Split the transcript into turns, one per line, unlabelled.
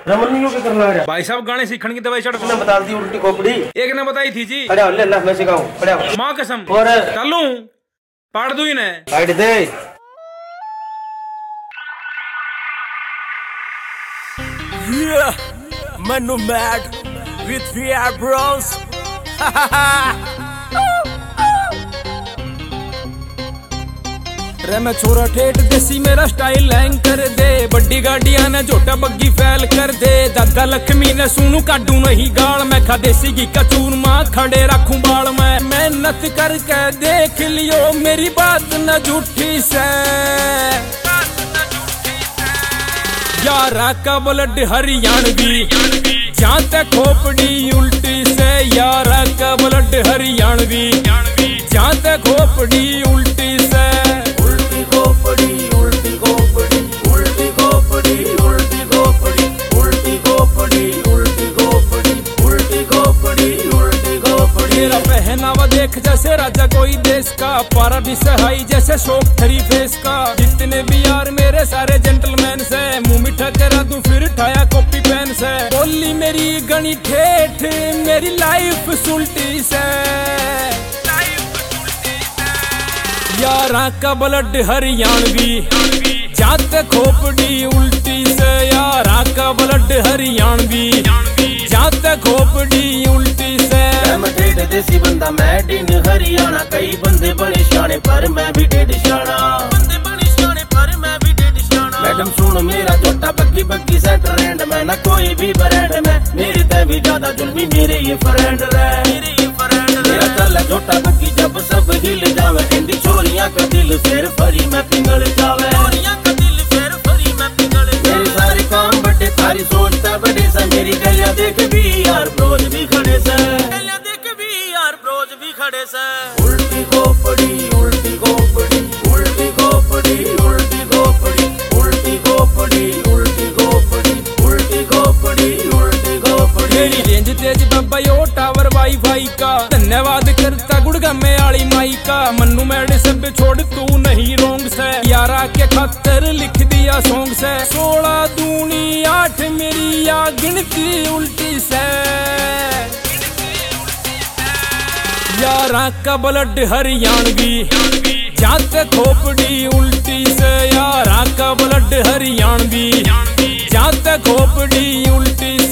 रमनियों के करना है
भाई साहब गाने सीखने की दवाई चढ़
ने बता दी उल्टी खोपड़ी
एक ने बताई थी जी।
खड़ा ले अल्लाह मैं सिखाऊं खड़ा
माँ कसम
और
चलूं पाड़ दू ने
काट दे
Manu mad with VR bros. रे मैं छोरा ठेठ देसी मेरा स्टाइल लैंग कर दे बड्डी गाड़ियां ने झोटा बग्गी फैल कर दे दादा लक्ष्मी ने सुनू काटू नहीं गाल मैं खा देसी घी का चूरमा खड़े रखूं बाल मैं मेहनत करके देख लियो मेरी बात न झूठी से यारा का ब्लड हरियाणवी जाते खोपड़ी उल्टी से यारा का ब्लड हरियाणवी जाते खोपड़ी उल्टी से उल्टी खोपड़ी उल्टी खोपड़ी उल्टी खोपड़ी उल्टी खोपड़ी उल्टी खोपड़ी उल्टी खोपड़ी उल्टी खोपड़ी उल्टी खोपड़ी मेरा पहनावा देख जैसे राजा कोई देश का पारा भी सहाई जैसे शोक थरी फेस का जितने भी यार मेरे सारे जेंटलमैन से मुंह मीठा करा दूं फिर ठाया कॉपी पेन से बोली मेरी गणी ठेठ मेरी लाइफ सुल्टी से यारा का ब्लड हरियाणवी जाते खोपड़ी उल्टी से यारा का ब्लड हरियाणवी जाते खोपड़ी उल्टी से
मैं डेढ़ देसी बंदा मैं डिन हरियाणा कई बंदे बड़े शाने पर मैं भी डेढ़ शाना बंदे बड़े शाने पर मैं भी डेढ़ शाना मैडम सुन मेरा छोटा बग्गी बग्गी सेंटर एंड मैं ना कोई भी ब्रांड में मेरे ते भी ज्यादा जुल्मी मेरे ये फ्रेंड रे मेरे ये फ्रेंड मेरा चल छोटा बग्गी जब सब हिल जावे इंदी छोरियां का दिल फिर फरी मैं पिघल जावे छोरियां का दिल फिर फरी मैं पिघल जावे मेरे सारे काम बड़े सारी सोचता बड़े सा मेरी गलियां देख भी यार ब्रोज भी खड़े से गलियां देख भी यार ब्रोज भी खड़े से उल्टी खोपड़ी उल्टी खोपड़ी उल्टी खोपड़ी उल्टी खोपड़ी उल्टी खोपड़ी उल्टी खोपड़ी उल्टी खोपड़ी उल्टी खोपड़ी
मेरी रेंज तेज बाबा यो टावर वाईफाई का धन्यवाद करता गुड़गामे आली माई का मन्नू मैडे सब छोड़ तू नहीं रोंग से यारा के खातर लिख दिया सॉन्ग से 16 दूनी 8 मेरी या गिनती उल्टी से यारा का ब्लड हरियाणवी जाते खोपड़ी उल्टी से यारा का ब्लड हरियाणवी जाते खोपड़ी उल्टी